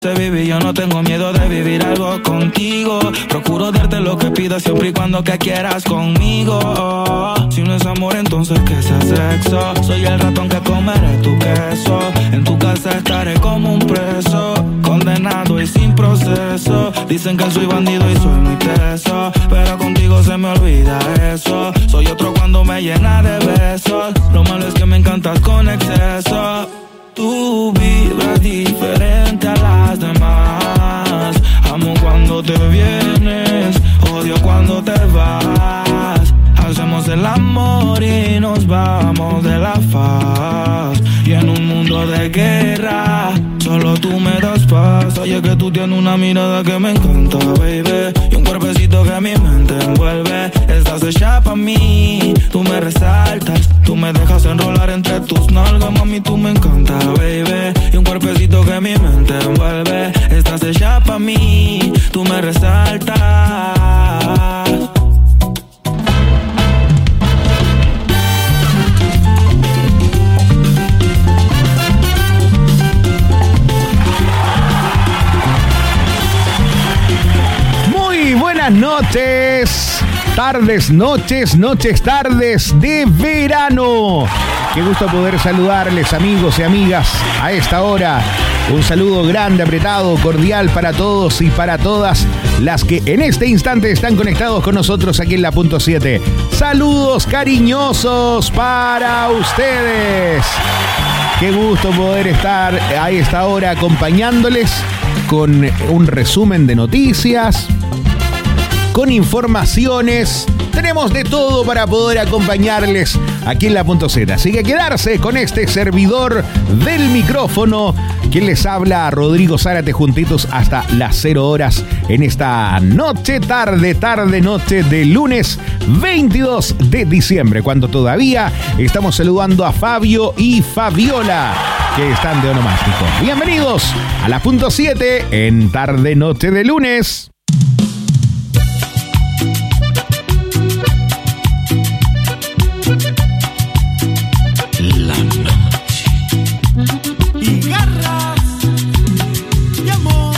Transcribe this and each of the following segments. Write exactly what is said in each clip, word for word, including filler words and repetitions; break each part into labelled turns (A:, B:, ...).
A: Se vive, yo no tengo miedo de vivir algo contigo. Procuro darte lo que pidas siempre y cuando que quieras conmigo. Si no es amor, entonces que sea sexo. Soy el ratón que comeré tu queso. En tu casa estaré como un preso, condenado y sin proceso. Dicen que soy bandido y soy muy teso, pero contigo se me olvida eso. Soy otro cuando me llena de besos. Lo malo es que me encantas con exceso. Tú vibras diferente a las demás. Amo cuando te vienes, odio cuando te vas. Hacemos el amor y nos vamos de la faz. Y en un mundo de guerra, solo tú me das paz. Oye, que tú tienes una mirada que me encanta, baby, y un cuerpecito que mi mente envuelve. Estás hecha pa' mí, tú me resaltas. Tú me dejas enrolar entre tus nalgas, mami, tú me encanta, baby, y un cuerpecito que mi mente envuelve. Estás hecha pa' mí, tú me resaltas.
B: Buenas noches, tardes, noches, noches, tardes de verano. Qué gusto poder saludarles, amigos y amigas, a esta hora. Un saludo grande, apretado, cordial para todos y para todas las que en este instante están conectados con nosotros aquí en La Punto siete. Saludos cariñosos para ustedes. Qué gusto poder estar a esta hora acompañándoles con un resumen de noticias, con informaciones. Tenemos de todo para poder acompañarles aquí en La Punto siete. Así que quedarse con este servidor del micrófono, quien les habla, Rodrigo Zárate, juntitos hasta las cero horas en esta noche, tarde, tarde, noche de lunes veintidós de diciembre, cuando todavía estamos saludando a Fabio y Fabiola, que están de onomástico. Bienvenidos a La Punto siete en tarde, noche de lunes.
C: La noche y garras de amor.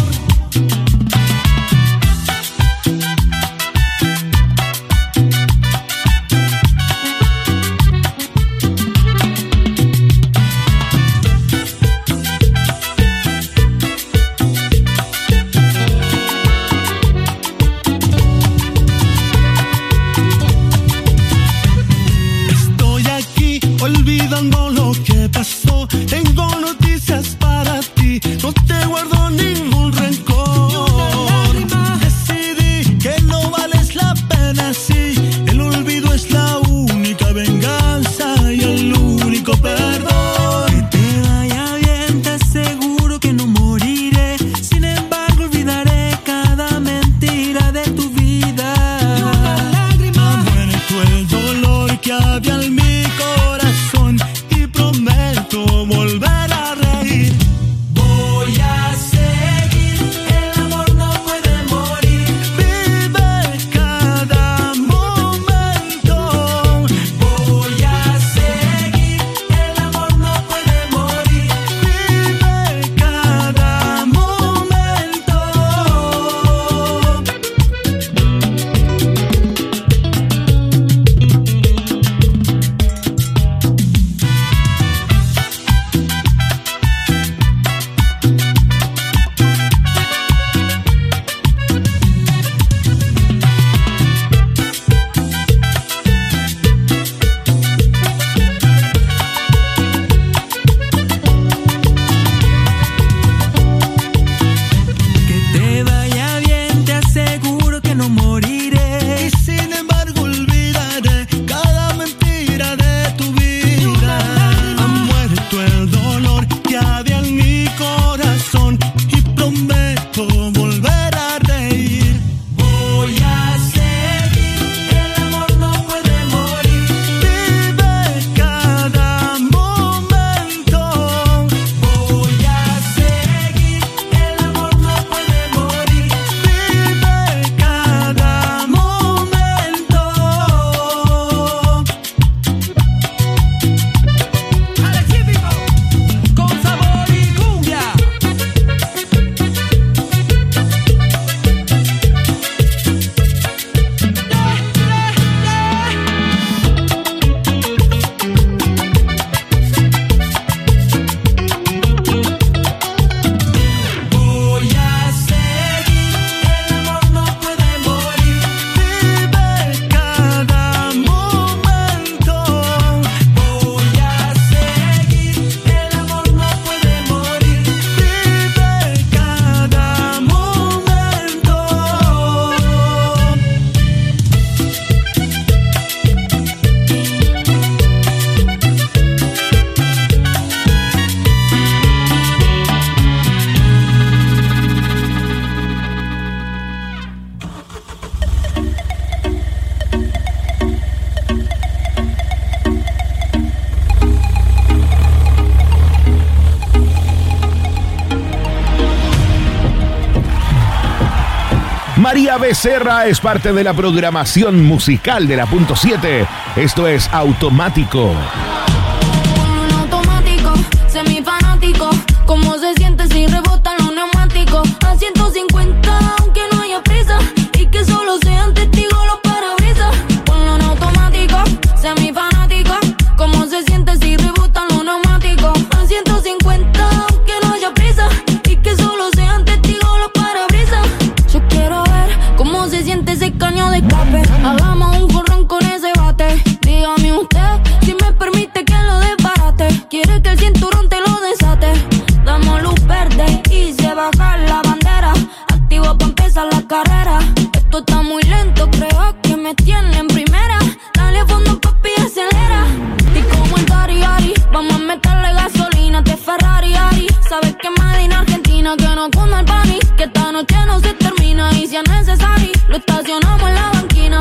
B: María Becerra es parte de la programación musical de la punto siete. Esto es Automático.
D: Un automático, semifanático. ¿Cómo se siente si rebotan los neumáticos? A ciento cincuenta, aunque no haya prisa. Y que solo sean testigos los parabrisas. Ponlo en automático, semifanático. ¿Cómo se siente si rebotan los neumáticos? A ciento cincuenta, aunque no haya prisa. Y que solo sean testigos los parabrisas. Yo quiero ver cómo se siente ese caño de escape. Hagamos un corrón con ese bate. Dígame usted si me permite que lo desbarate. Quiere que el cinturón te lo desate. Damos luz verde y se baja la bandera. Activo pa' empezar la carrera. Esto está muy lento, creo que me tiene en primera. Dale a fondo, papi, acelera. Y como el Dari Ari, vamos a meterle gasolina. Te Ferrari Ari. Sabes que Made in Argentina, que no cunda el pánico. Que esta noche no se termina y si es necesario lo estacionamos en la banquina.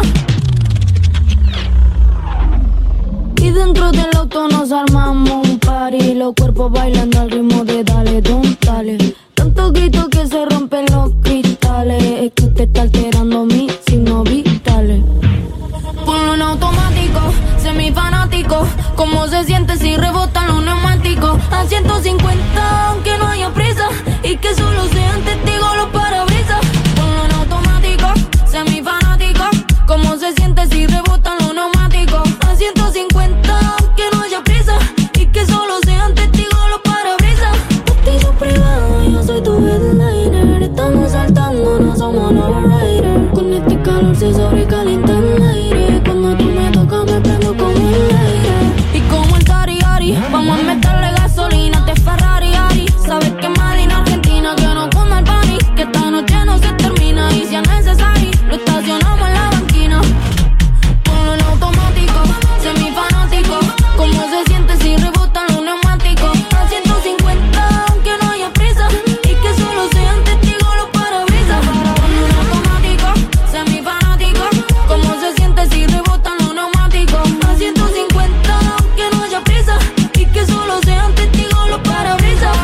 D: Y dentro del auto nos armamos un party. Los cuerpos bailando al ritmo de dale, don, dale. Tanto grito que se rompen los cristales. Es que usted está alterando mis signos vitales. Ponlo en automático, semifanático. ¿Cómo se siente si rebotan los neumáticos? A ciento cincuenta, aunque no haya prisa. Y que solo sean testigos los parabrisas. Ponlo en automático, semifanático. ¿Cómo se siente si rebotan los neumáticos? A ciento cincuenta, aunque no haya prisa. Y que solo sean testigos los parabrisas. Testigo privado, yo soy tu headliner. Estamos saltando, no somos los riders. Con este calor se sobrecalienta el aire. Cuando tú me tocas me prendo como el aire. Y como el Dari Ari, vamos a meterle gasolina. Te Ferrari Ari. Sabes que Made in Argentina, que no cunda el pánico. Que esta noche no se termina y si es necesario lo estacionamos en la banquina. Ponlo en automático, semifanático. ¿Cómo se siente si rebotan los neumáticos? A ciento cincuenta, aunque no haya prisa. Y que solo sean testigos los parabrisas. Ponlo en automático, semifanático. ¿Cómo se siente si rebotan los neumáticos? A ciento cincuenta, aunque no haya prisa. Y que solo sean testigos los parabrisas.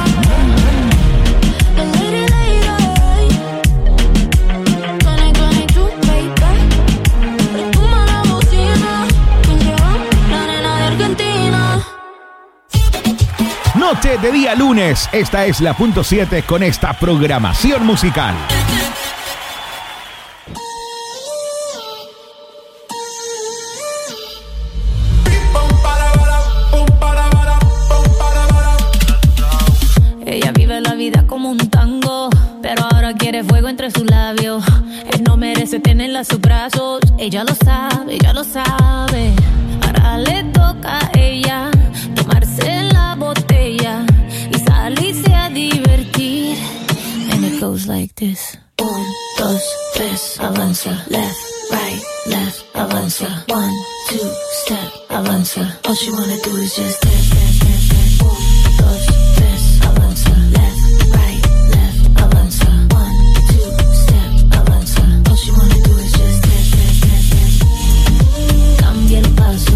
B: Noche de día lunes. Esta es la punto siete con esta programación musical.
D: Ella vive la vida como un tango, pero ahora quiere fuego entre sus labios. Él no merece tenerla a sus brazos. Ella lo sabe, ella lo sabe. Ahora le toca a ella tomarse la botella y salirse a divertir. And it goes like this. Un, dos, tres, avanza. Left, right, left, avanza. One, two, step, avanza. All she wanna do is just step, step, step, step. Un, dos, tres, avanza. Left, right, left, avanza. One, two, step, avanza. All she wanna do is just step, step, step, step. Cambia el paso.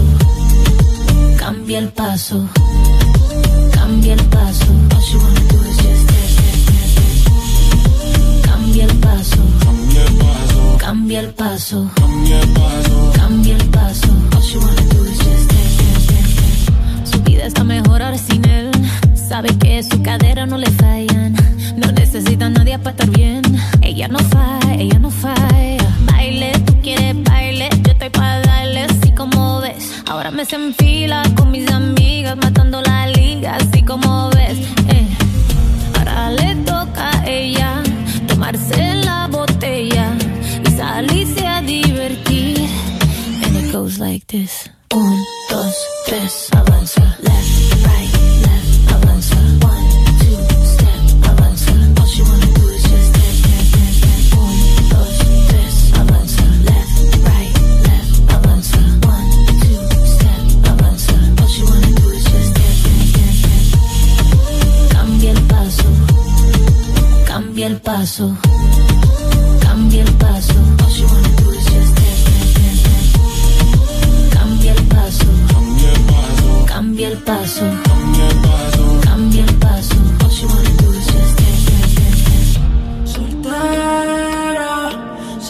D: Cambia el paso, cambia el paso. All she wanna do is just dance, dance, dance, dance. Cambia el paso, cambia el paso, cambia el paso. All she wanna do is just dance, dance, dance, dance. Su vida está mejor ahora sin él. Sabe que su cadera no le fallan. No necesita a nadie para estar bien. Ella no falla, ella no falla. Baile, tú quieres baile, yo estoy para darle así como ves. Ahora me se enfila con mis amigas, matando la liga, así como ves. Eh. Ahora le toca a ella tomarse la botella y salirse a divertir. And it goes like this. Un, dos, tres, avanza. Left, right, left, avanza. One, two, step, avanza. All she wanna do is just dance, dance, dance, dance. Un, dos, tres, avanza. Left, right, left, avanza. One, two, step, avanza. All she wanna do is just dance, dance, dance, dance. Cambia el paso, cambia el paso, cambia el paso. All she wanna do is just dance, dance, dance, dance. Cambia el paso, cambia el paso, cambia el paso. All she wanna do is just dance, dance, dance, dance.
C: Soltera,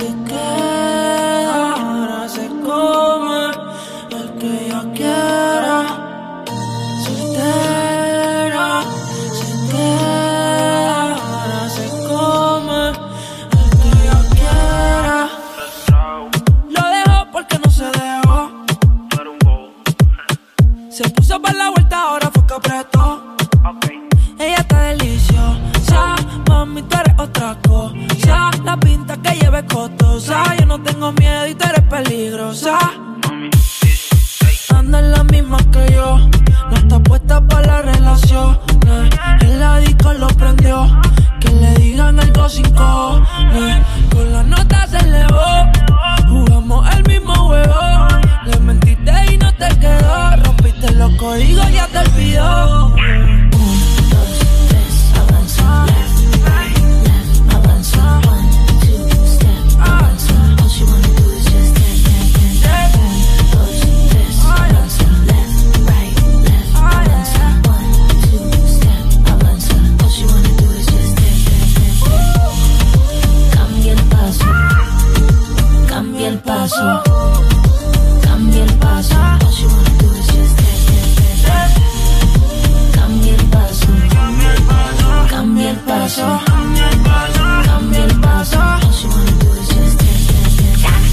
E: otra cosa. La pinta que lleve costosa. Yo no tengo miedo y tú eres peligrosa. Anda en la misma que yo. No está puesta para la relación. En la disco lo prendió. Que le digan algo sin cojones. Con la nota se elevó. Jugamos el mismo juego. Le mentiste y no te quedó. Rompiste los códigos, ya te olvidó.
D: Cambia el paso, cambia el paso. All she wanna do is just dance, dance, dance. Cambia el paso, cambia el paso, cambia el paso, cambia el paso. All she wanna do is just dance, dance, dance.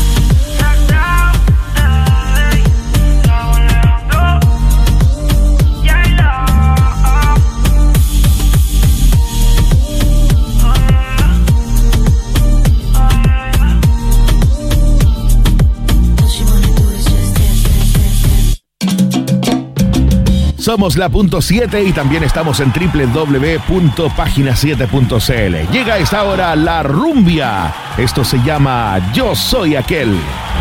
B: Somos la punto siete y también estamos en doble u doble u doble u punto página siete punto c l. Llega a esta hora la rumbia. Esto se llama Yo Soy Aquel.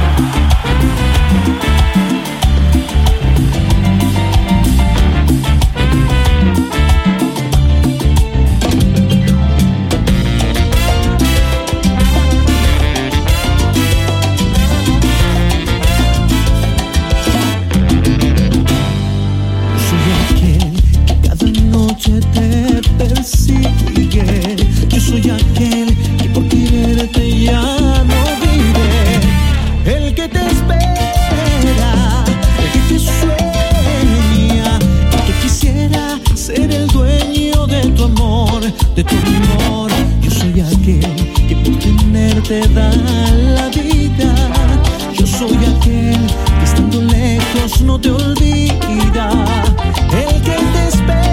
C: Yo soy aquel que por quererte ya no vive, el que te espera, el que te sueña, el que quisiera ser el dueño de tu amor, de tu amor. Yo soy aquel que por tenerte da la vida. Yo soy aquel que estando lejos no te olvida, el que te espera.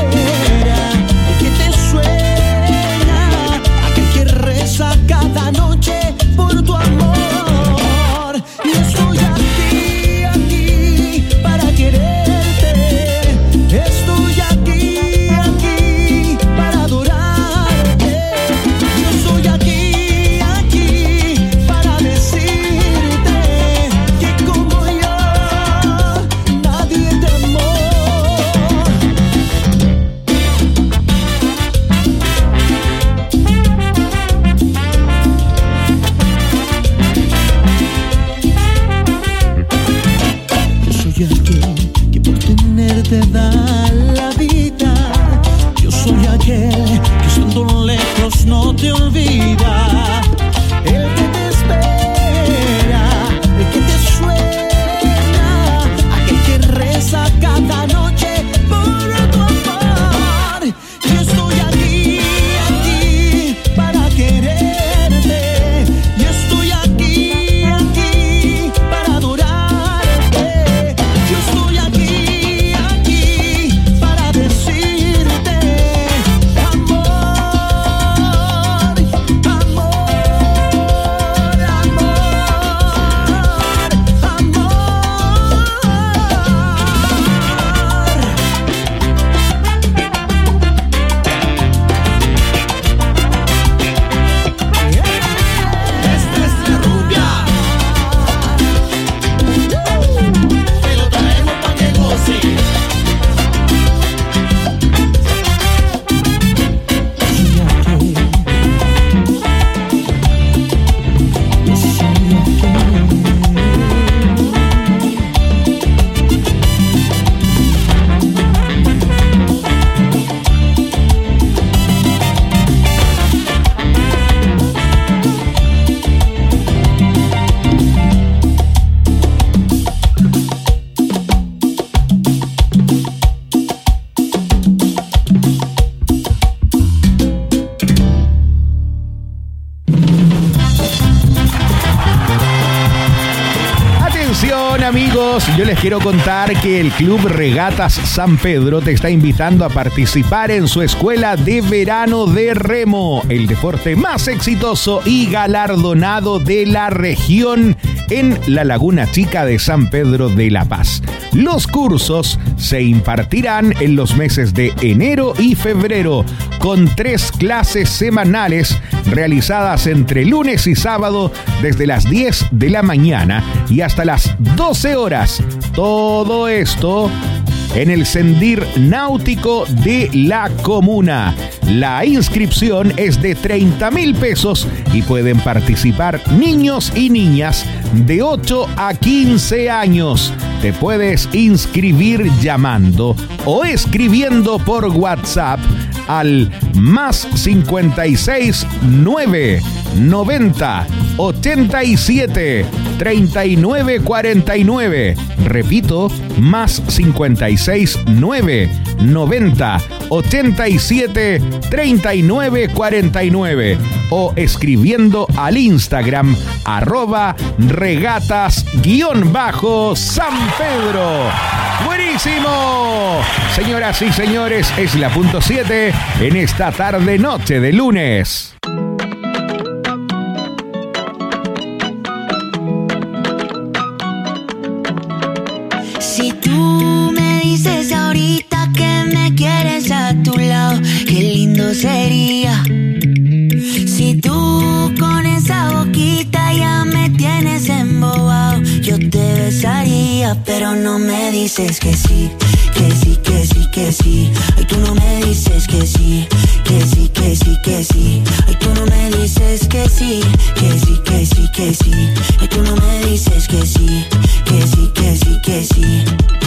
C: Cada noche por tu amor. Y estoy aquí, aquí para quererte. Estoy aquí, aquí para adorarte. Yo soy aquí, aquí para decirte que como yo nadie te amó. Te da la vida. Yo soy aquel que estando lejos no te olvida, el que te espera, el que te sueña, aquel que reza cada noche por tu amor. Yo estoy aquí, aquí para quererte. Yo estoy aquí, aquí para adorarte. Yo estoy aquí decirte amor, amor.
B: amigos, yo les quiero contar que el Club Regatas San Pedro te está invitando a participar en su escuela de verano de remo, el deporte más exitoso y galardonado de la región en la Laguna Chica de San Pedro de La Paz. Los cursos se impartirán en los meses de enero y febrero, con tres clases semanales realizadas entre lunes y sábado desde las diez de la mañana y hasta las doce horas. Todo esto en el Sendir Náutico de la comuna. La inscripción es de treinta mil pesos y pueden participar niños y niñas de ocho a quince años. Te puedes inscribir llamando o escribiendo por WhatsApp al más cincuenta y seis nueve noventa ochenta y siete treinta y nueve cuarenta y nueve. Repito, más cincuenta y seis nueve noventa ochenta y siete treinta y nueve cuarenta y nueve o escribiendo al Instagram arroba regatas guión bajo San Pedro. ¡Buenísimo! Señoras y señores, es la punto siete en esta tarde noche de lunes.
F: Si tú me dices ahorita que me quieres a tu lado, qué lindo sería. Si tú con esa boquita ya me tienes embobado, yo te besaría, pero no me dices que sí, que sí, que sí, que sí. Ay, tú no me dices que sí, que sí, que sí, que sí. Ay, tú no me dices que sí, que sí, que sí, que sí. Ay, tú no me dices que sí, que sí, que sí, que sí.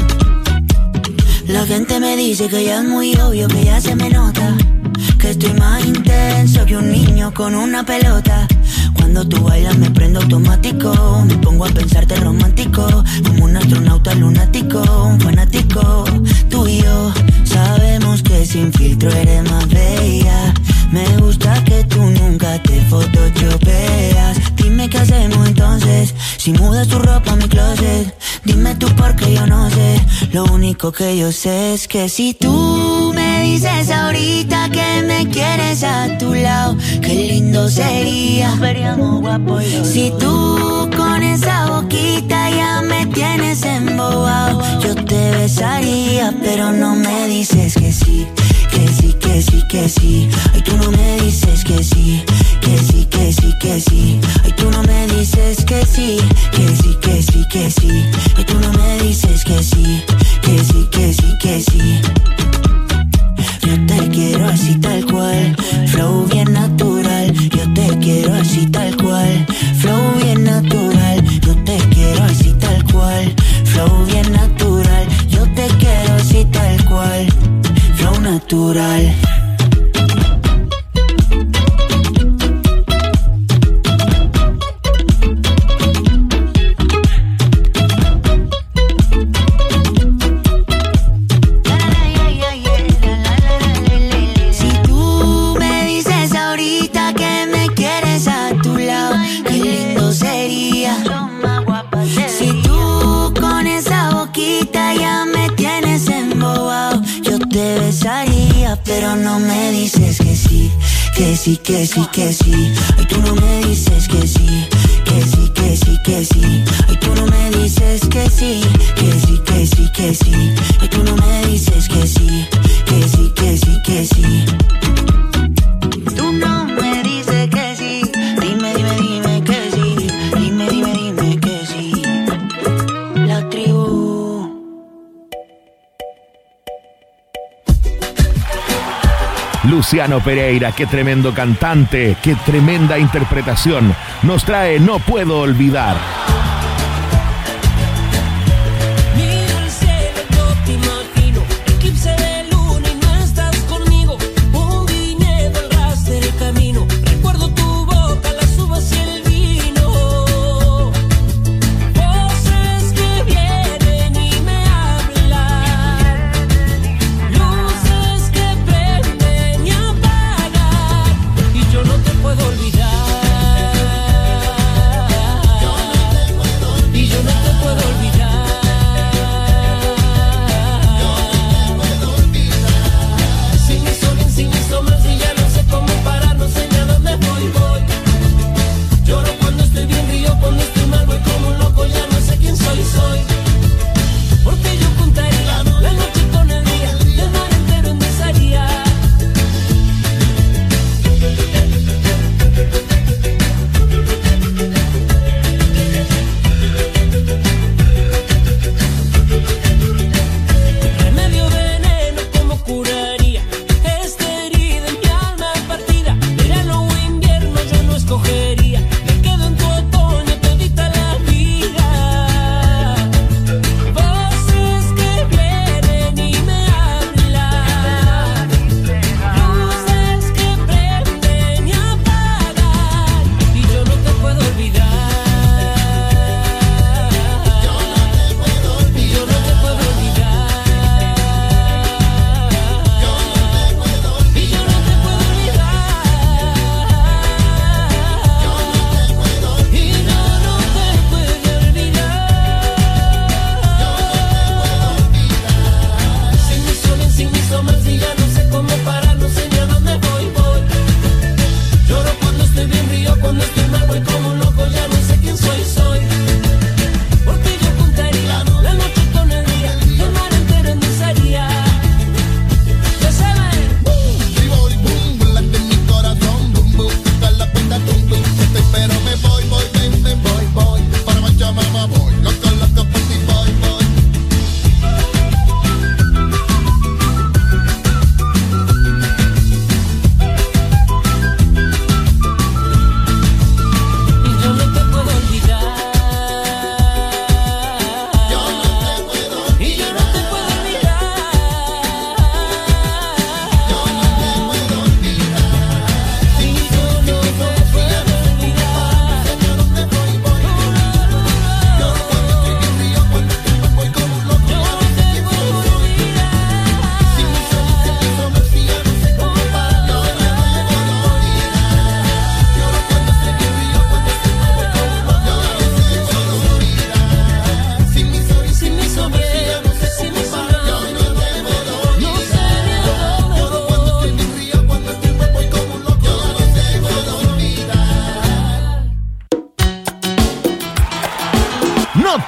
F: La gente me dice que ya es muy obvio, que ya se me nota, que estoy más intenso que un niño con una pelota. Cuando tú bailas me prendo automático, me pongo a pensarte romántico, como un astronauta lunático, un fanático. Tú y yo sabemos que sin filtro eres más bella. Me gusta que tú nunca te photoshopeas. Dime qué hacemos entonces, si mudas tu ropa a mi closet. Dime tú porque yo no sé, lo único que yo sé es que si tú me dices ahorita que me quieres a tu lado, qué lindo sería. Si tú con esa boquita ya me tienes embobado, yo te besaría, pero no me dices que sí, que sí, que sí, que sí. Ay, tú no me dices que sí, que sí, que sí, que sí. Ay, tú no me dices que sí, que sí, que sí, que sí. Ay, tú no me dices que sí, que sí, que sí, que sí. Yo te quiero así tal cual, flow bien natural. Yo te quiero así tal cual, flow bien natural. Yo te quiero así tal cual, flow bien natural. Yo te quiero así tal cual, flow natural. Pero no me dices que sí, que sí, que sí, que sí. Ay, tú no me dices que sí, que sí, que sí, que sí. Ay, tú no me dices que sí, que sí, que sí, que sí. Ay, tú no me dices que sí, que sí, que sí, que sí. Tú no me dices que sí. Dime, dime, dime que sí. Dime, dime, dime que sí. La tribu.
B: Luciano Pereira, qué tremendo cantante, qué tremenda interpretación. Nos trae No Puedo Olvidar.
E: Yo no te puedo olvidar.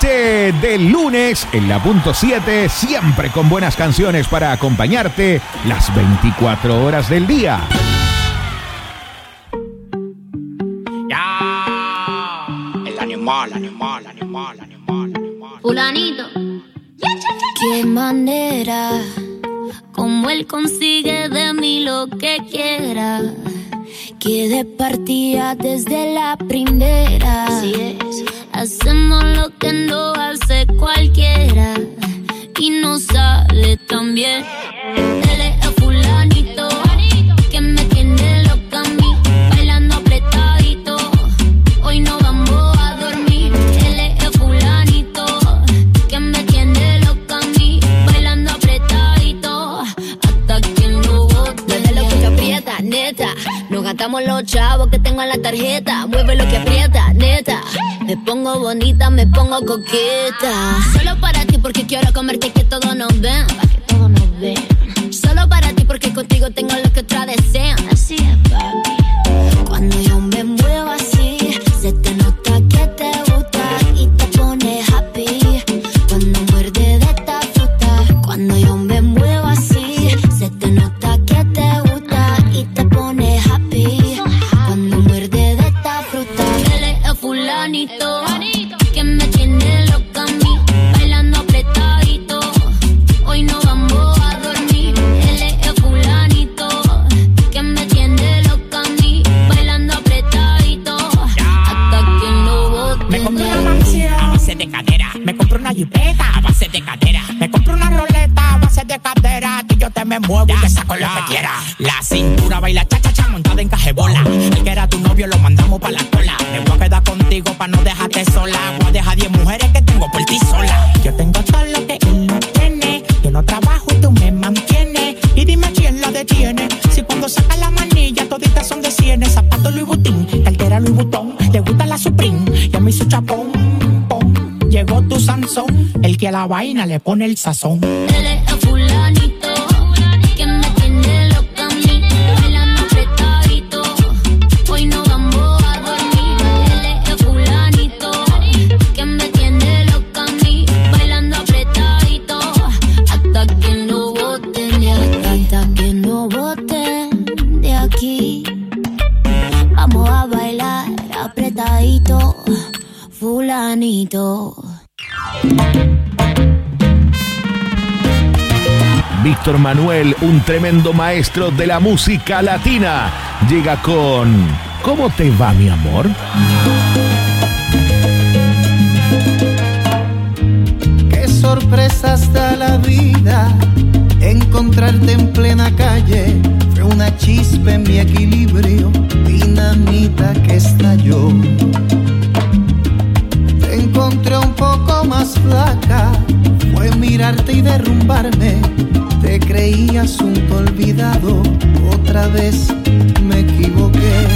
B: noche del lunes en la punto siete, siempre con buenas canciones para acompañarte las veinticuatro horas del día.
G: Ya, el animal, animal, animal, animal, animal.
D: Fulanito. Qué manera, como él consigue de mí lo que quiera. Que de partida desde la primera. Así es. Hacemos lo que no hace cualquiera y no sale tan bien. Él es el fulanito que me tiene loca a mí, bailando apretadito. Hoy no vamos a dormir. Él es el fulanito que me tiene loca a mí, bailando apretadito hasta que lo bote. Desde lo que te aprieta, neta. Nos gastamos los chavos que tengo en la tarjeta. Mueve lo que aprieta, neta. Me pongo bonita, me pongo coqueta. Solo para ti porque quiero comerte y que todos nos ven. Pa' que todos nos ven. Solo para ti porque contigo tengo lo que otras desean. Así es, papi. Cuando yo me muevo así, se te nota que te gusta y te pone happy. Cuando muerde de esta fruta. Cuando yo me muevo así, se te nota que te gusta y te pone happy. Cuando muerde de esta fruta. Él es el fulanito que me tiene loca a mí, bailando apretadito. Hoy no vamos a dormir. Él es el fulanito que me tiene loca a mí, bailando apretadito hasta que no bote.
G: Me compré una mansión a base de cadera. Me compré una jipeta a base de cadera. Me compré una roleta a base de cadera. Que yo te me muevo y te saco lo que quiera. La cintura baila cha cha cha montada en cajebola. El que era tu novio lo mandamos pa' la cola. Me voy a quedar contigo pa' no dejarte sola. Voy a dejar diez mujeres que tengo por ti sola. Yo tengo todo lo que él no tiene. Yo no trabajo y tú me mantienes. Y dime quién la detiene. Si cuando saca la manilla toditas son de cienes. Zapato Louis Vuitton, cartera Louis Vuitton. Le gusta la Supreme y a mí su chapón, pom. Llegó tu Sansón, el que a la vaina le pone el sazón.
D: Él es el fulanito que me tiene loca a mí, bailando apretadito. Hoy no vamos a dormir. Él es el fulanito que me tiene loca a mí, bailando apretadito hasta que no boten de aquí. Hasta que no boten de aquí. Vamos a bailar apretadito, fulanito.
B: Víctor Manuel, un tremendo maestro de la música latina, llega con ¿Cómo te va, mi amor?
C: Qué sorpresas da la vida, encontrarte en plena calle. Fue una chispa en mi equilibrio, dinamita que estalló. Te encontré un poco más flaca, fue mirarte y derrumbarme. Te creí asunto olvidado, otra vez me equivoqué.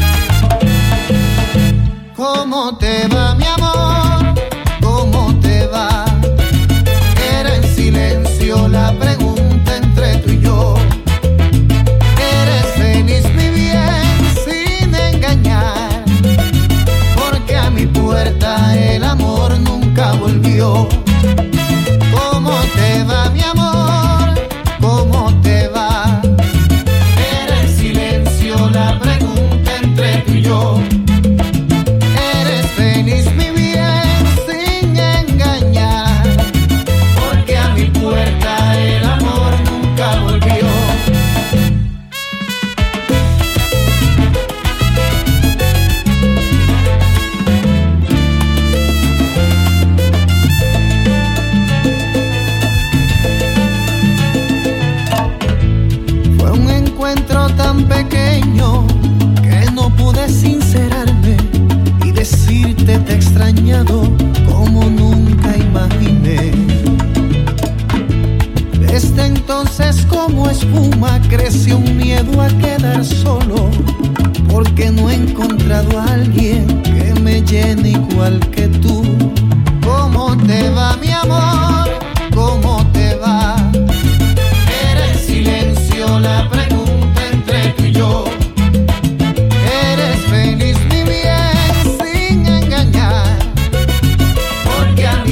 C: ¿Cómo te va, mi amor? ¿Cómo te va? Era en silencio la pregunta entre tú y yo. ¿Eres feliz, mi bien, sin engañar? Porque a mi puerta el amor nunca volvió. ¿Cómo te va, mi amor? ¿Cómo te va? Era en silencio la pregunta entre tú y yo. ¿Eres feliz, mi bien, sin engañar? Porque a mi puerta el amor nunca volvió. Tan pequeño que no pude sincerarme y decirte te he extrañado como nunca imaginé. Desde entonces como espuma creció un miedo a quedar solo, porque no he encontrado a alguien que me llene igual que tú. ¿Cómo te va, mi amor? ¿Cómo te va? Era en silencio la pregunta entre tú y yo. ¿Eres feliz, mi bien, sin engañar? Porque a mi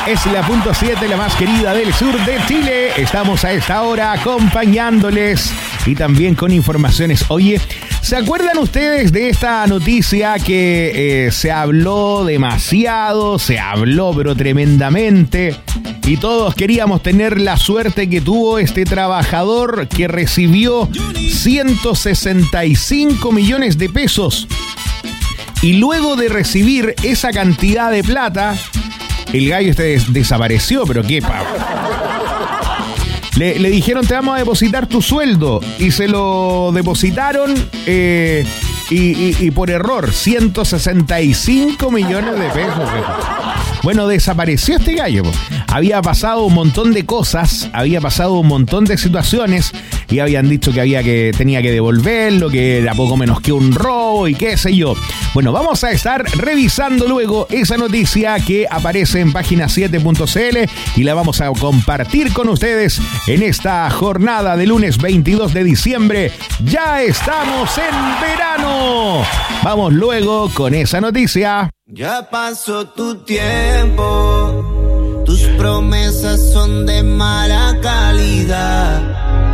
B: Es la punto siete, la más querida del sur de Chile. Estamos a esta hora acompañándoles y también con informaciones. Oye, ¿se acuerdan ustedes de esta noticia que eh, se habló demasiado, se habló pero tremendamente? Y todos queríamos tener la suerte que tuvo este trabajador que recibió ciento sesenta y cinco millones de pesos. Y luego de recibir esa cantidad de plata, el gallo este des- desapareció, pero qué pa. Le, le dijeron, te vamos a depositar tu sueldo. Y se lo depositaron eh, y, y, y por error, ciento sesenta y cinco millones de pesos. Bueno, desapareció este gallo. Había pasado un montón de cosas, había pasado un montón de situaciones y habían dicho que había que tenía que devolverlo, que era poco menos que un robo y qué sé yo. Bueno, vamos a estar revisando luego esa noticia que aparece en página siete punto c l y la vamos a compartir con ustedes en esta jornada de lunes veintidós de diciembre. Ya estamos en verano. Vamos luego con esa noticia.
C: Ya pasó tu tiempo, tus promesas son de mala calidad,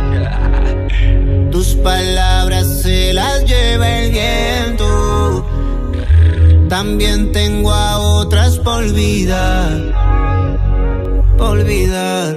C: tus palabras se las lleva el viento, también tengo a otras por olvidar, por olvidar.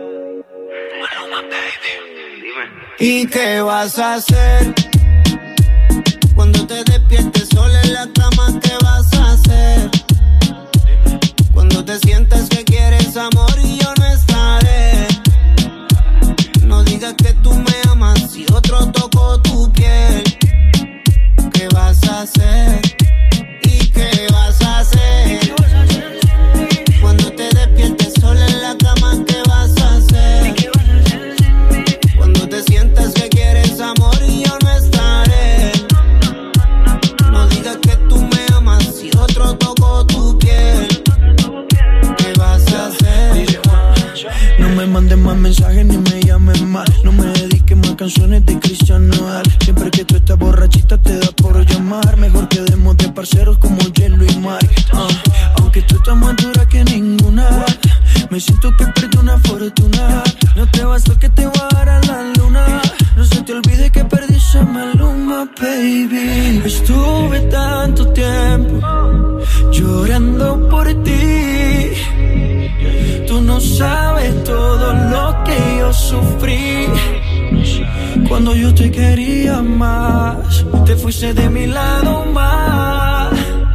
C: ¿Y qué vas a hacer cuando te despiertes sola en la cama? ¿Qué vas a hacer cuando te sientas que quieres amor y yo no estaré? No digas que tú me amas si otro tocó tu piel. ¿Qué vas a hacer? ¿Y qué vas a hacer cuando te despiertes sola en la cama? ¿Qué vas a hacer cuando te sientas que quieres amor y yo no estaré? No digas que tú me amas si otro tocó tu piel. ¿Qué vas a hacer?
E: No me mandes más mensajes ni me llames más. No me dediques más canciones de Cristian Nodal. Siempre que tú estás borrachita te da por llamar. Mejor quedemos de parceros como Hielo y Mar. uh, Aunque tú estás más dura que ninguna, me siento que perdí una fortuna. No te bastó que te bajara la luna. No se te olvide que perdí esa maluma, baby. Estuve tanto tiempo llorando por ti. Tú no sabes todo lo que yo sufrí cuando yo te quería más. Te fuiste de mi lado más.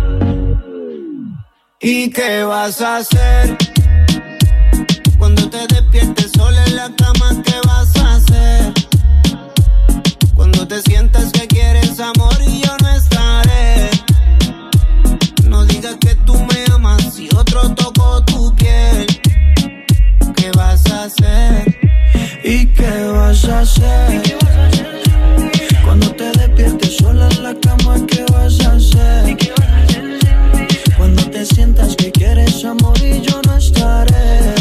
C: ¿Y qué vas a hacer cuando te despiertes sola en la cama? ¿Qué vas a hacer cuando te sientas que quieres amor y yo no estaré? No digas que tú me amas si otro tocó tu piel. ¿Qué vas a hacer?
E: ¿Y qué vas a hacer cuando te despiertes sola en la cama? ¿Qué vas a hacer cuando te sientas que quieres amor y yo no estaré?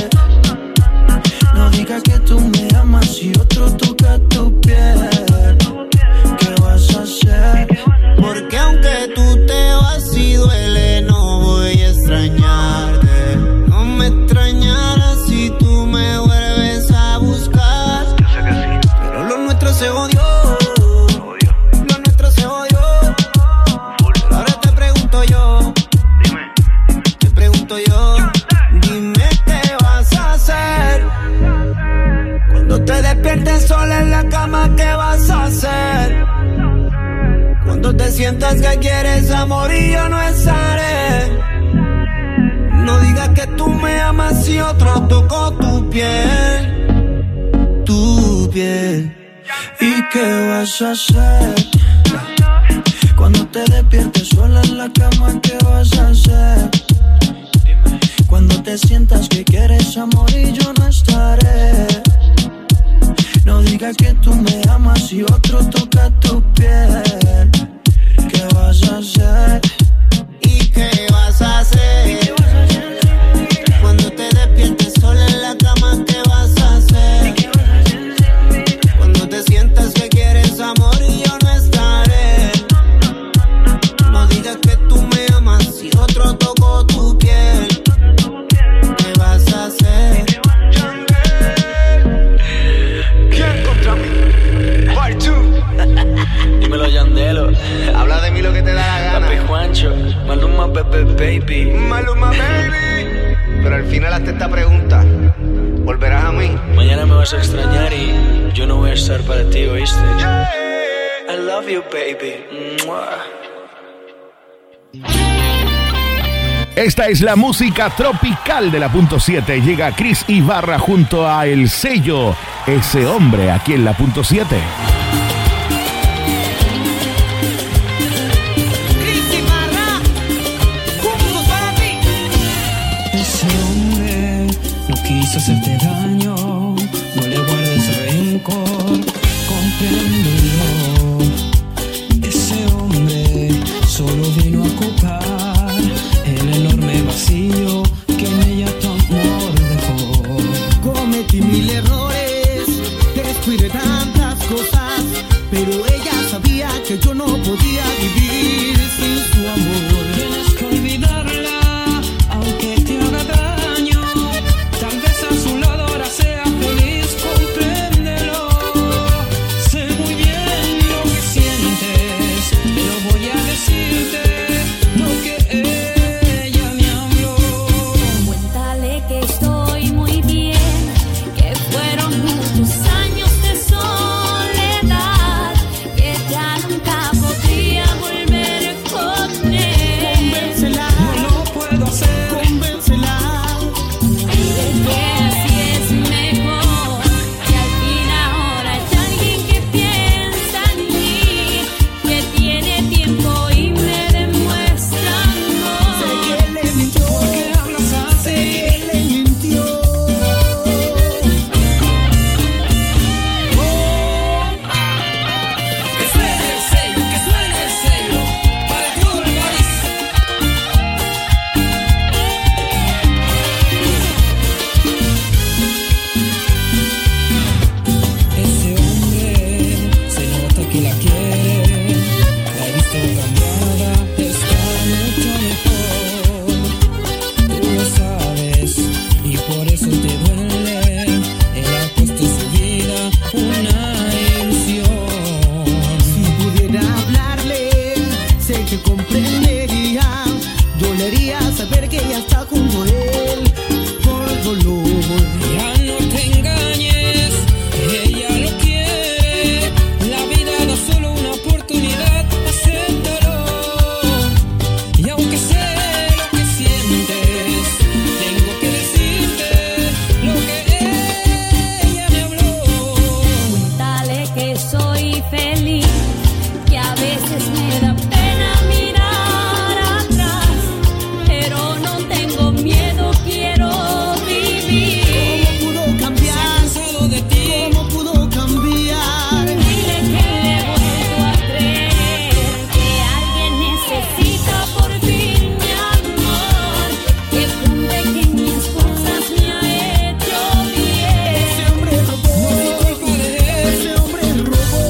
E: No digas que tú me amas si otro toca tu piel. ¿Qué vas a hacer?
C: Porque aunque tú te vas y duele, no voy a extrañarte. No me extrañarás si tú me vuelves a buscar. Pero lo nuestro se odió. Lo nuestro se odió. Pero ahora te pregunto yo. Te pregunto yo. Dime qué vas a hacer cuando te despiertes sola en la cama. ¿Qué vas a hacer cuando te sientas que quieres amor y yo no estaré? No digas que tú me amas si otro tocó tu piel, tu piel.
E: ¿Y qué vas a hacer cuando te despiertes sola en la cama? ¿Qué vas a hacer cuando te sientas que quieres amor y yo no estaré? No digas que tú me amas si otro toca tu piel. ¿Qué vas a hacer?
C: ¿Y qué vas a hacer cuando te despiertes sola en la cama? ¿Qué vas a hacer cuando te sientas que quieres amor y yo no estaré? No digas que tú me amas si otro tocó tu piel. ¿Qué vas
H: hazte esta pregunta. ¿Volverás a mí?
I: Mañana me vas a extrañar y yo no voy a estar para ti, ¿oíste? I love you, baby. Mua.
B: Esta es la música tropical de la punto siete. Llega Chris Ibarra junto a El Sello, ese hombre aquí en la punto siete.
C: Chris Ibarra, juntos para ti. Ese hombre no quiso hacerte daño, no le guardes rencor, compréndelo. Ese hombre solo vino a ocupar el enorme vacío que en ella tu amor dejó. Cometí mil errores, descuidé tantas cosas, pero ella sabía que yo no podía vivir sin su amor. Tienes que olvidarla, aunque te haga daño. Tal vez a su lado ahora sea feliz, compréndelo. Sé muy bien lo que sientes, pero voy a decirte lo que ella me habló.
D: Cuéntale que estoy muy bien, que fueron muchos años de soledad, que ya nunca podría volver con él.
C: Convéncela, no lo puedo hacer. Convéncela.
D: Dile que así es mejor, que al fin ahora hay alguien que piensa en mí, que tiene tiempo y me demuestra amor.
C: Sé que le mintió, porque hablas así. Sé que le mintió.
E: Que suene el sello, que suene el sello para todo el país.
C: Ese hombre se nota que la quiere, la he visto cambiada, está mucho mejor. Tú lo sabes y por eso te duele. Él ha puesto su vida una ilusión. Si pudiera hablarle, sé que comprendería. Dolería saber que ella está junto a él por dolor. Ya no te engañes, ella lo quiere. La vida da solo una oportunidad, acéptalo. Y aunque sé lo que sientes, tengo que decirte lo que ella me habló.
D: Cuéntale que soy feliz, que a veces me da pena mirar atrás, pero no tengo miedo, quiero vivir.
C: ¿Cómo pudo cambiar? Se ha cansado de ti. ¿Cómo pudo cambiar?
D: Dile que le he vuelto a creer, que alguien necesita por fin mi amor, que con pequeñas cosas me ha hecho bien.
C: Ese hombre robó. No fue culpa de él. Ese hombre robó.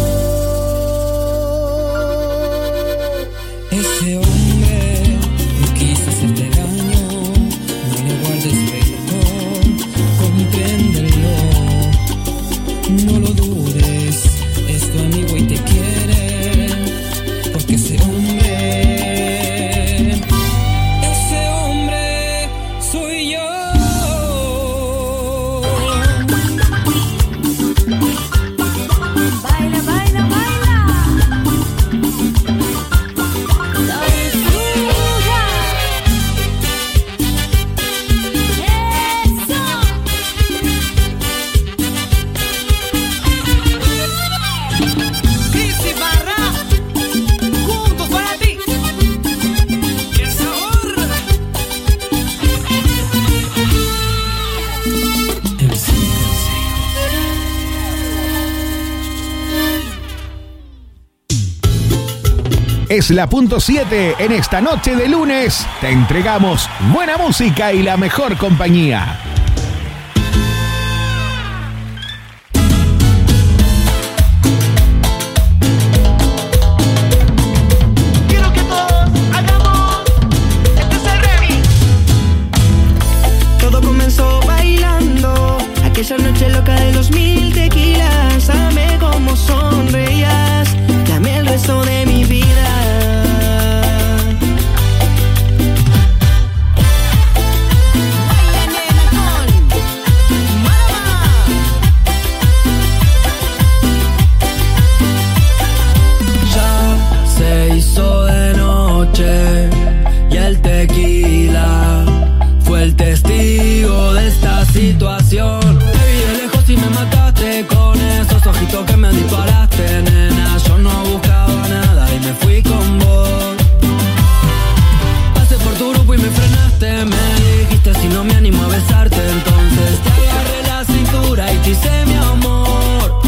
C: Ese hombre no quiso hacerte daño, no le guardes rencor, compréndelo. No lo dudes, es tu amigo y te quiere, porque ese hombre, ese hombre soy yo.
D: Baila, baila, baila. Sabrosura. Eso.
C: Chris Ibarra, juntos para ti. ¡Qué sabor! El sello, el sello.
B: Es la punto siete. En esta noche de lunes te entregamos buena música y la mejor compañía.
C: Quiero que todos hagamos este es el remix. Todo comenzó bailando aquella noche loca de los mil tequilas. Amé como sonreías, te amé el resto de mi vida. Baila, nena,
E: el testigo de esta situación. Te vi de lejos y me mataste con esos ojitos que me disparaste, nena. Yo no buscaba nada y me fui con vos. Pasé por tu grupo y me frenaste. Me dijiste si no me animo a besarte, entonces te agarré la cintura y te hice mi amor.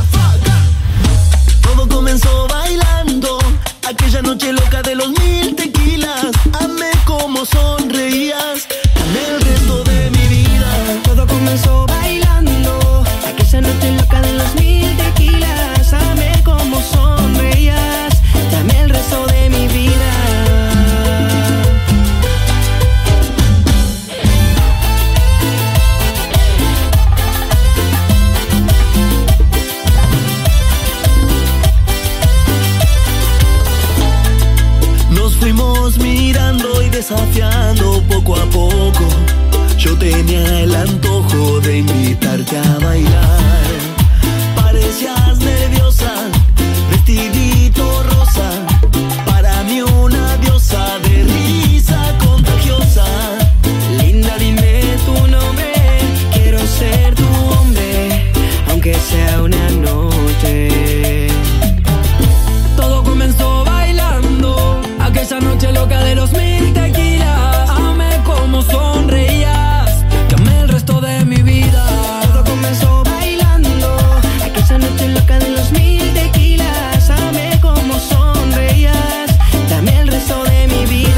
C: Todo comenzó bailando, aquella noche loca de los mil tequilas. Amé como sonreías, amé el resto de mi vida.
E: Todo comenzó bailando, aquella noche loca de los mil tequilas. Amé como sonreías, amé el resto de mi vida.
C: Fuimos mirando y desafiando poco a poco. Yo tenía el antojo de invitarte a bailar. Parecías nerviosa, vestidito rosa, para mí una diosa de risa contagiosa.
E: Linda, dime tu nombre, quiero ser tu hombre, aunque sea una noche. Todo comenzó bailando, aquella noche loca de los mil tequilas. Amé como sonreías, que amé el resto de mi vida. Todo comenzó bailando, aquella noche loca de los mil tequilas. Amé como sonreías, que amé el resto de mi vida.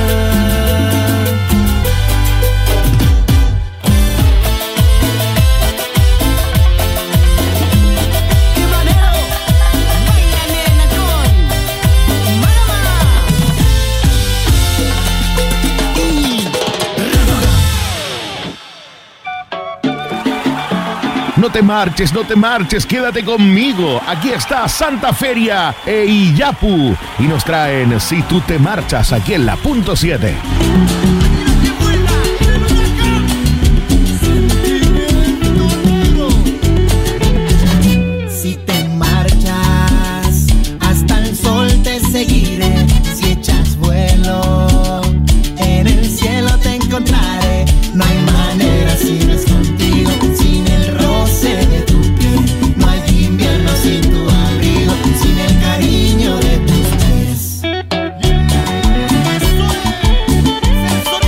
B: No te marches, no te marches, quédate conmigo. Aquí está Santa Feria e Iyapu y nos traen Si tú te marchas aquí en la punto siete.
C: Si te marchas, hasta el sol te seguiré. Si echas vuelo, en el cielo te encontraré. No hay manera si no es contigo, sin el roce de tu piel. No hay invierno sin tu abrigo, sin el cariño de tus pies.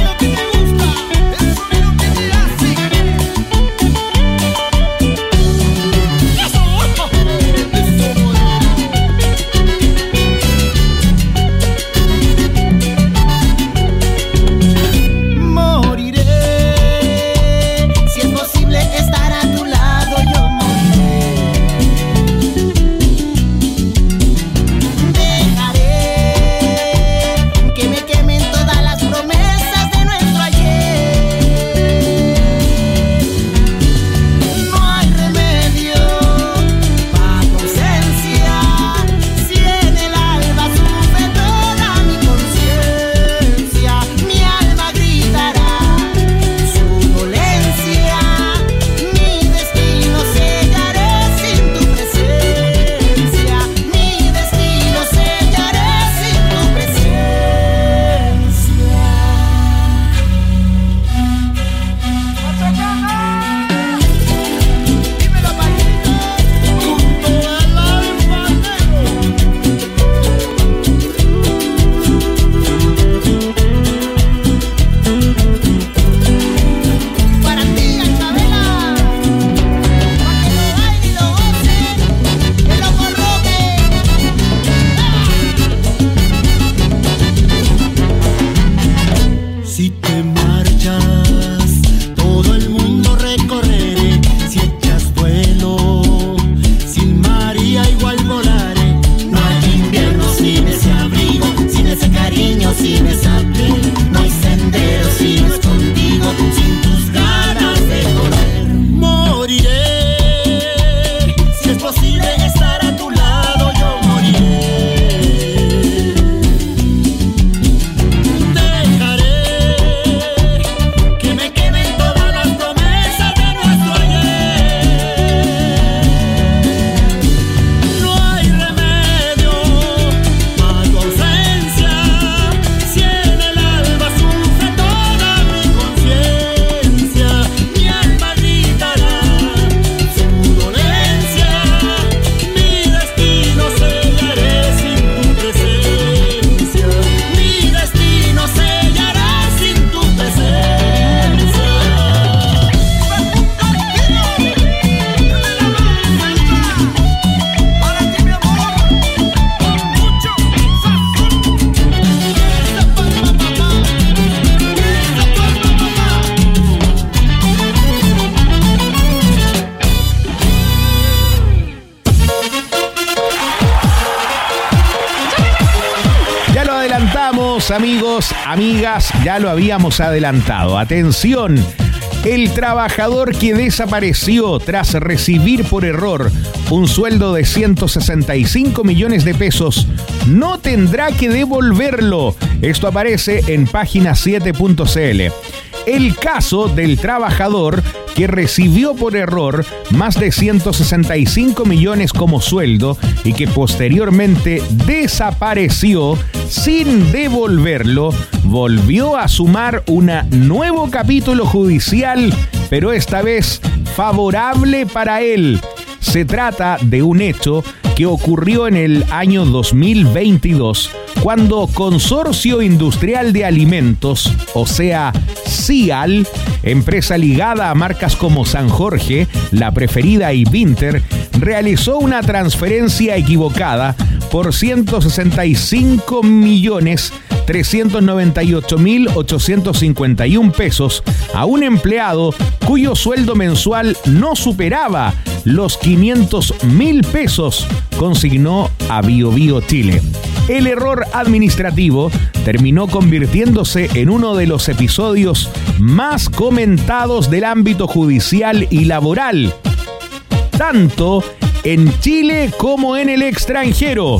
B: Atentos amigos, amigas, ya lo habíamos adelantado. Atención, el trabajador que desapareció tras recibir por error un sueldo de ciento sesenta y cinco millones de pesos no tendrá que devolverlo. Esto aparece en página siete punto c l. El caso del trabajador que recibió por error más de ciento sesenta y cinco millones como sueldo y que posteriormente desapareció sin devolverlo, volvió a sumar un nuevo capítulo judicial, pero esta vez favorable para él. Se trata de un hecho que ocurrió en el año dos mil veintidós, cuando Consorcio Industrial de Alimentos, o sea, CIAL, empresa ligada a marcas como San Jorge, La Preferida y Vinter, realizó una transferencia equivocada por ciento sesenta y cinco millones trescientos noventa y ocho mil ochocientos cincuenta y uno pesos a un empleado cuyo sueldo mensual no superaba los quinientos mil pesos, consignó a Bio Bio Chile. El error administrativo terminó convirtiéndose en uno de los episodios más comentados del ámbito judicial y laboral, tanto en Chile como en el extranjero.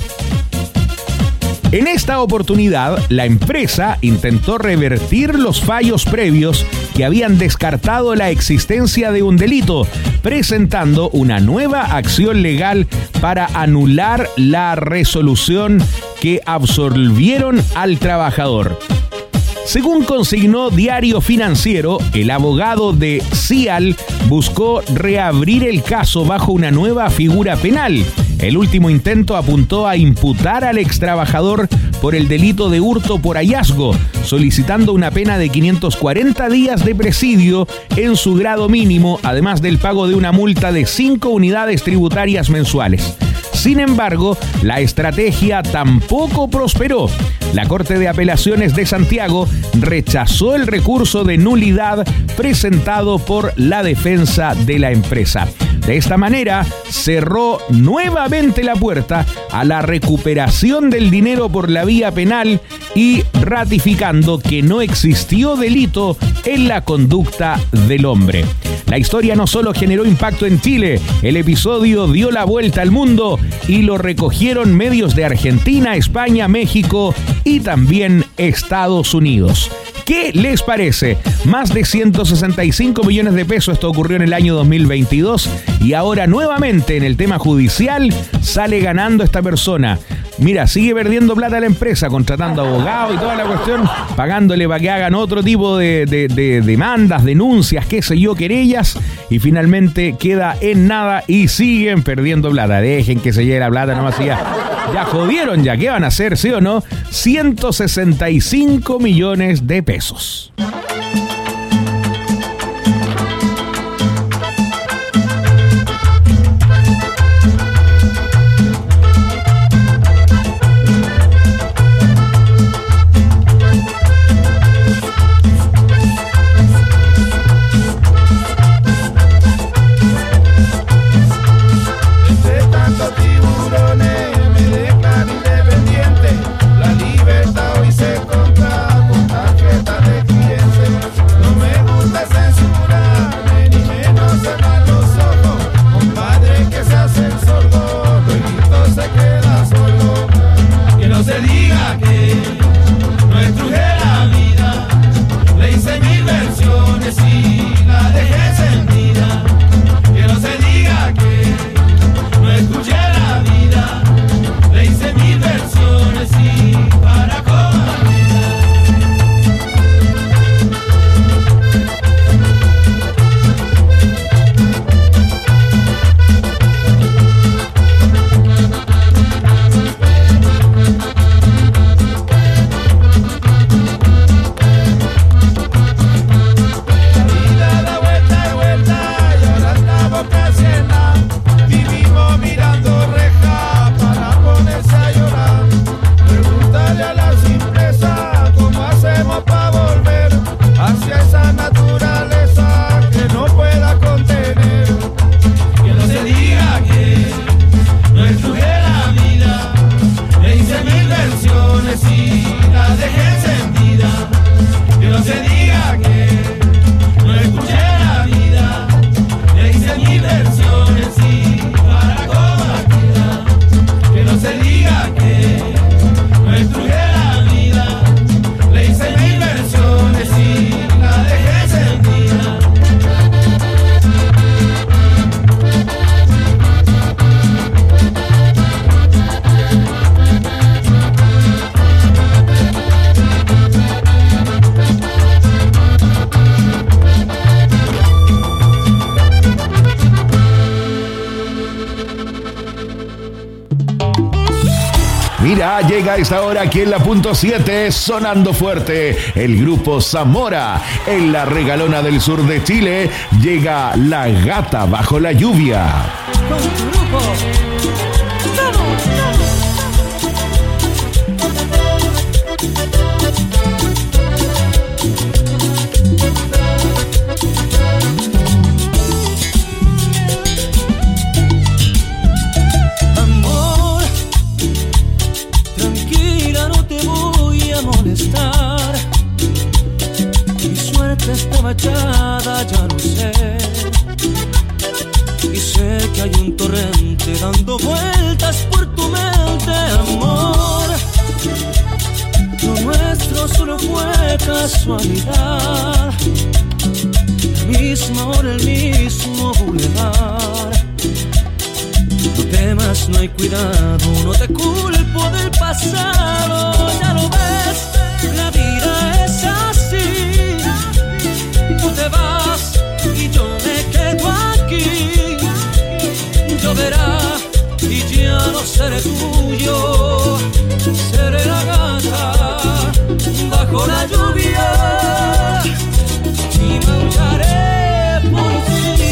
B: En esta oportunidad, la empresa intentó revertir los fallos previos que habían descartado la existencia de un delito, presentando una nueva acción legal para anular la resolución que absolvieron al trabajador. Según consignó Diario Financiero, el abogado de CIAL buscó reabrir el caso bajo una nueva figura penal. El último intento apuntó a imputar al extrabajador por el delito de hurto por hallazgo, solicitando una pena de quinientos cuarenta días de presidio en su grado mínimo, además del pago de una multa de cinco unidades tributarias mensuales. Sin embargo, la estrategia tampoco prosperó. La Corte de Apelaciones de Santiago rechazó el recurso de nulidad presentado por la defensa de la empresa. De esta manera, cerró nuevamente la puerta a la recuperación del dinero por la vía penal y ratificando que no existió delito en la conducta del hombre. La historia no solo generó impacto en Chile, el episodio dio la vuelta al mundo y lo recogieron medios de Argentina, España, México y también Estados Unidos. ¿Qué les parece? Más de ciento sesenta y cinco millones de pesos, esto ocurrió en el año dos mil veintidós y ahora nuevamente en el tema judicial sale ganando esta persona. Mira, sigue perdiendo plata la empresa, contratando abogados y toda la cuestión, pagándole para que hagan otro tipo de, de, de demandas, denuncias, qué sé yo, querellas, y finalmente queda en nada y siguen perdiendo plata. Dejen que se lleve la plata nomás y ya. Ya jodieron ya, ¿qué van a hacer, sí o no? ciento sesenta y cinco millones de pesos.
J: La libertad hoy se compra con tarjeta de cliente.
B: Mira, llega a esta hora aquí en la punto siete, sonando fuerte, el grupo Zamora. En la regalona del sur de Chile, llega La Gata Bajo la Lluvia.
C: Con tu grupo. ¡Vamos, vamos! Molestar. Mi suerte está machada, ya no sé. Y sé que hay un torrente dando vueltas por tu mente, amor. Lo nuestro solo fue casualidad. La misma hora, el mismo bulevar. No temas, no hay cuidado, no te culpo del pasado. Ya lo ves, la vida es así. Tú te vas y yo me quedo aquí. Lloverá y ya no seré tuyo. Seré la gata bajo la lluvia y maullaré por ti.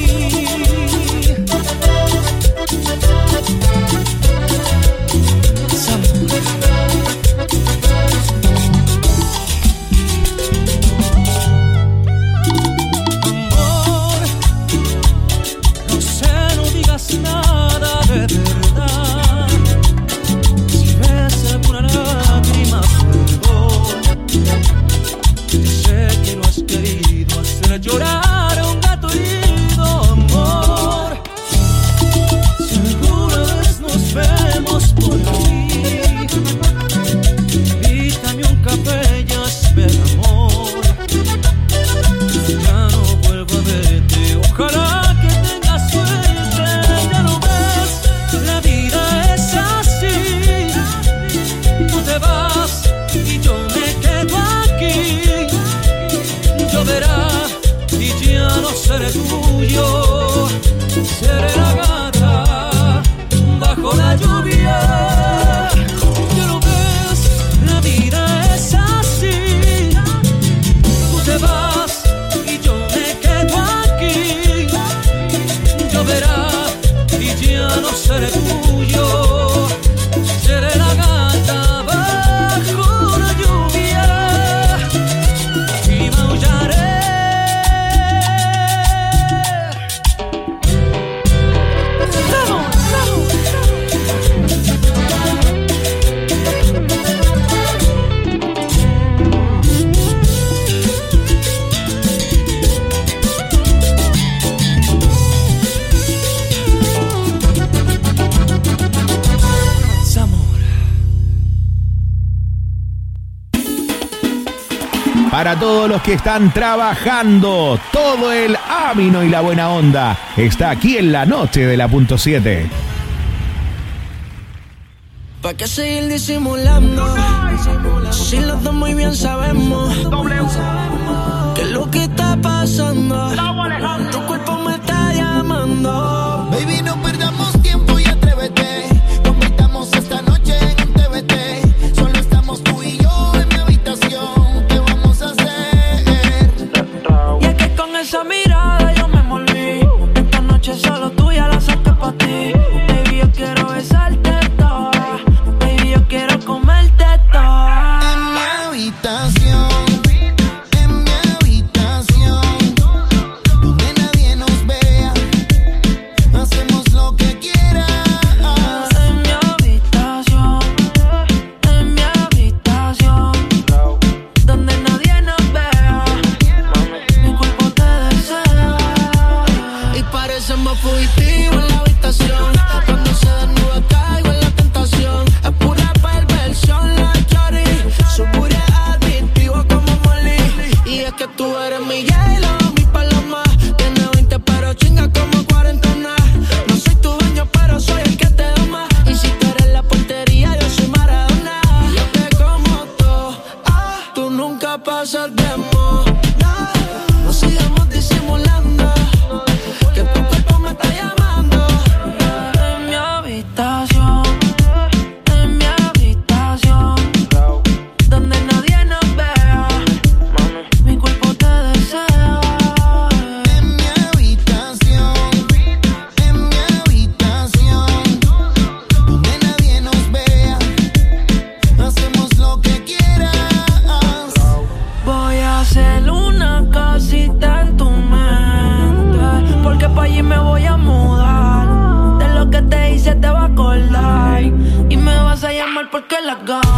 C: Nada de verdad. Si ves alguna lágrima, perdón. Sé que no has querido hacer llorar a un gato herido, amor. Si alguna vez nos vemos por ahí, invítame un café y hazme el amor. Ya no vuelvo a verte, ojalá. Seré tuyo, seré la gata bajo la lluvia. Ya lo ves, la vida es así. Tú te vas y yo me quedo aquí. Lloverá y ya no seré tuyo, seré la gata bajo la lluvia y maullaré.
B: Para todos los que están trabajando, todo el ánimo y la buena onda está aquí en la noche de la punto siete.
E: ¿Para qué seguir disimulando? Si los dos muy bien sabemos que es lo que está pasando. Tu cuerpo me está llamando.
J: Baby, no perdamos tiempo y atrévete. Convirtamos esta noche en un T V T. Solo estamos tú y yo en mi habitación.
E: Esa mirada yo me envolví. Esta noche solo tuya la saqué pa' ti. Baby, yo quiero besarte toda. Baby, yo quiero comerte toda.
J: En mi habitación, en mi habitación, donde nadie nos vea. Hacemos lo que quieras.
E: En mi habitación, en mi habitación, donde nadie nos vea. Mi cuerpo parecemos fugitivos en la habitación. Cuando se desnuda caigo en la tentación. Es pura perversión la chori. Su booty es adictivo como Molly. Y es que tú eres mi hielo, mi paloma. Tiene veinte pero chinga como cuarentona. No soy tu dueño pero soy el que te ama. Y si tú eres la portería yo soy Maradona. Yo te como todo, ah, tú nunca pasas de moda. No sigamos disimulando. Que tu cuerpo me está llamando. porque las ganas